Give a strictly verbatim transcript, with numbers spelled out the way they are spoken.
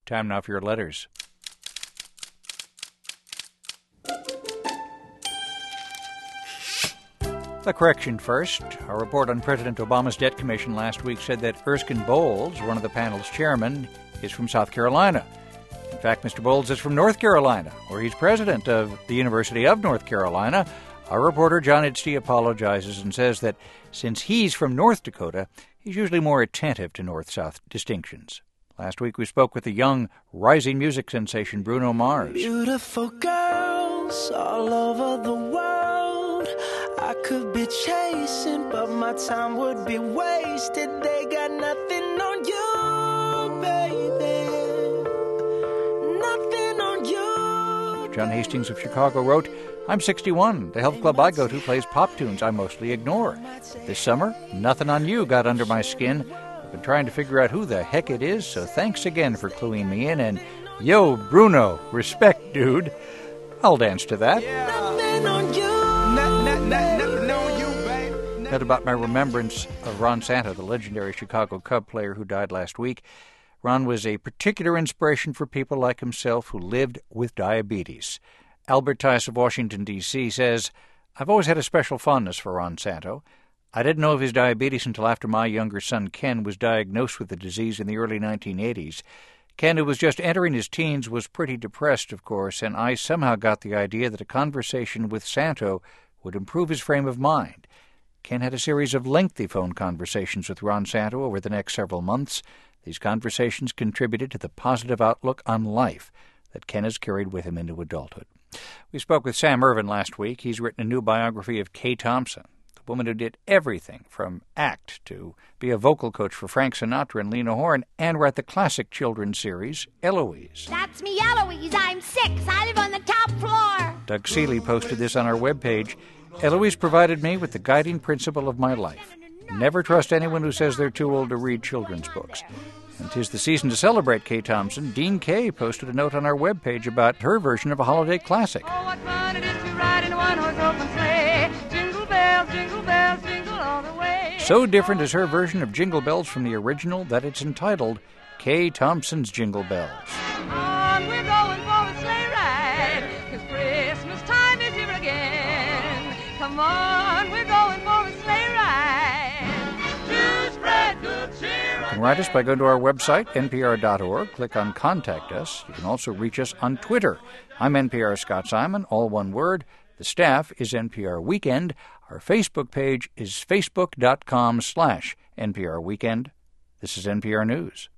Time now for your letters. A correction first. Our report on President Obama's debt commission last week said that Erskine Bowles, one of the panel's chairmen, is from South Carolina. In fact, Mister Bowles is from North Carolina, where he's president of the University of North Carolina. Our reporter, John Idsty, apologizes and says that since he's from North Dakota, he's usually more attentive to North-South distinctions. Last week we spoke with the young, rising music sensation Bruno Mars. Beautiful girls all over the world I could be chasing, but my time would be wasted. They got nothing on you, baby. Nothing on you. John Hastings of Chicago wrote, I'm sixty-one. The health club I go to plays pop tunes I mostly ignore. This summer, Nothing on You got under my skin. I've been trying to figure out who the heck it is, so thanks again for cluing me in. And yo, Bruno, respect, dude. I'll dance to that. Nothing on you. Not, not, not, nothing on you, baby. That about my remembrance of Ron Santo, the legendary Chicago Cub player who died last week. Ron was a particular inspiration for people like himself who lived with diabetes. Albert Tice of Washington, D C says, I've always had a special fondness for Ron Santo. I didn't know of his diabetes until after my younger son Ken was diagnosed with the disease in the early nineteen eighties. Ken, who was just entering his teens, was pretty depressed, of course, and I somehow got the idea that a conversation with Santo would improve his frame of mind. Ken had a series of lengthy phone conversations with Ron Santo over the next several months. These conversations contributed to the positive outlook on life that Ken has carried with him into adulthood. We spoke with Sam Ervin last week. He's written a new biography of Kay Thompson, the woman who did everything from act to be a vocal coach for Frank Sinatra and Lena Horne and write the classic children's series, Eloise. That's me, Eloise. I'm six. I live on the top floor. Doug Seeley posted this on our webpage. Eloise provided me with the guiding principle of my life. Never trust anyone who says they're too old to read children's books. And 'tis the season to celebrate Kay Thompson. Dean Kay posted a note on our webpage about her version of a holiday classic. Oh, what fun it is to ride in a one-horse open sleigh. Jingle bells, jingle bells, jingle all the way. So different is her version of Jingle Bells from the original that it's entitled Kay Thompson's Jingle Bells. On we're going for a sleigh ride, 'cause Christmas time is here again. Come on, we're going for a sleigh ride to spread good cheer. You can write us by going to our website, N P R dot org. Click on Contact Us. You can also reach us on Twitter. I'm N P R Scott Simon, all one word. The staff is N P R Weekend. Our Facebook page is facebook.com slash NPR Weekend. This is N P R News.